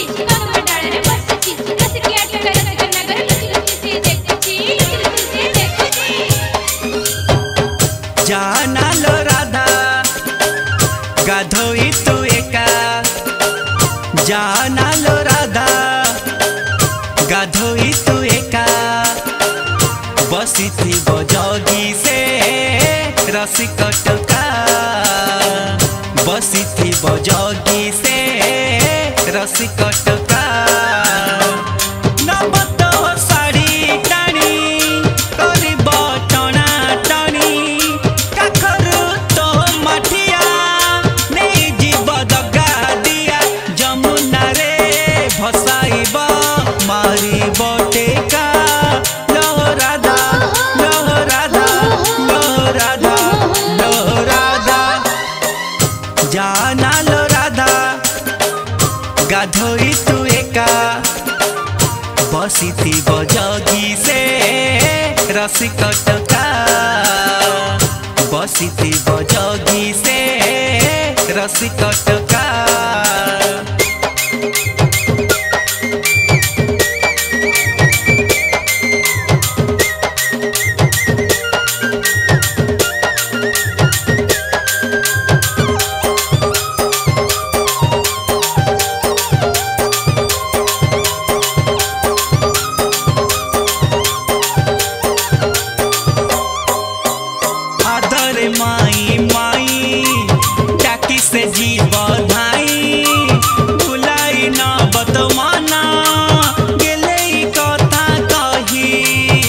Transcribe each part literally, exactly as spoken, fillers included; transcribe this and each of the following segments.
जाना लो राधा गाधोई तू एका जाना लो राधा गाधोई तू एका बसी थी बजगी से रसी कटका बसी थी बजगी से रसी कटका मारी बटेका लो राधा लो राधा लो राधा लो राधा जाना लो राधा गाधोई तू एका बसी थी बजगी से रसी कटका बसी थी बजगी से रसी कटका माई माई डाकी से जी बधाई भुलाई न बतमाना गेले कथा कही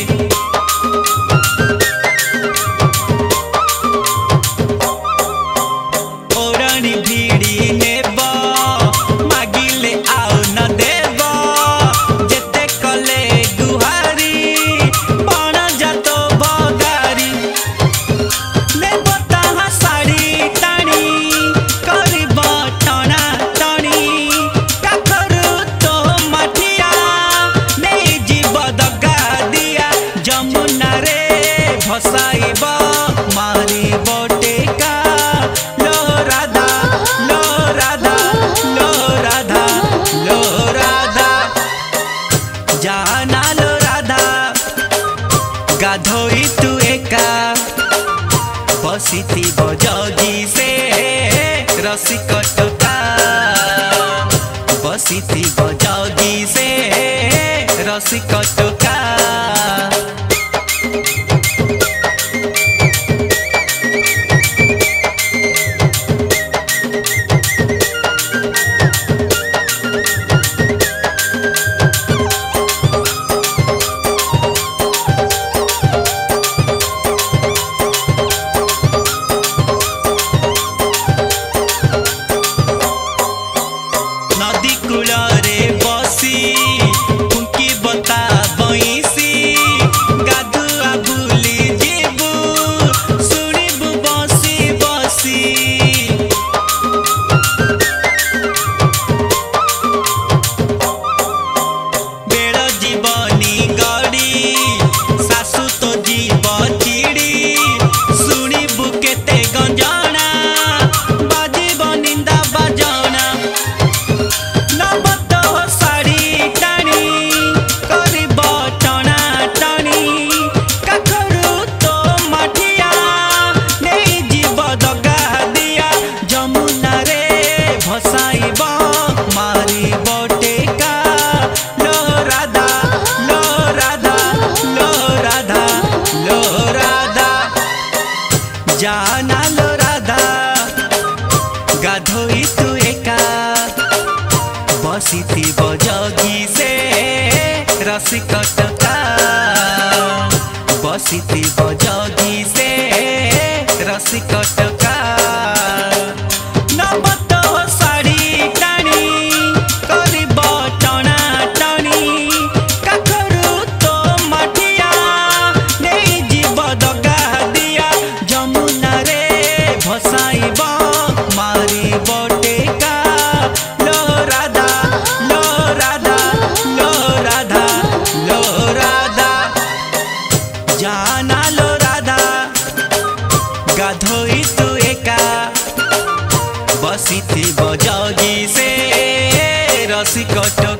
ओरणी भीड़ी नेब मागिले आउ न देव जेते कले गुहारी बण जातो बगारी भसाइबा मारी बटेका लो राधा लो राधा लो राधा लो राधा जाना लो राधा गाधोई तू एका बसी थी बजगी से रसी कटका बसी थी बजगी से रसी कटका मारी बटेका लो राधा लो राधा लो राधा लो राधा जाना लो राधा गाधोई तू एका बसी थी बजगी से रसी कटका बसी थी बजगी से रसी कटका मारी बटेका लो राधा लो राधा लो राधा लो राधा जाना लो राधा गाधोई तू एका बसी थी बजगी से रसिकट